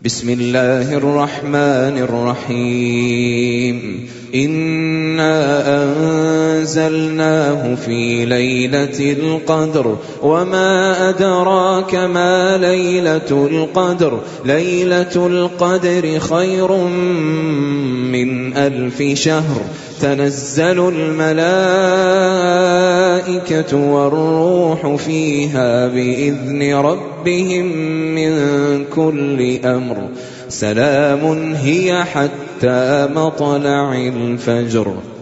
بسم الله الرحمن الرحيم إنا أنزلناه في ليلة القدر وما أدراك ما ليلة القدر ليلة القدر خير من 1000 شهر تنزل الملائكة والروح فيها بإذن ربهم من كل أمر سلام هي حتى مطلع الفجر.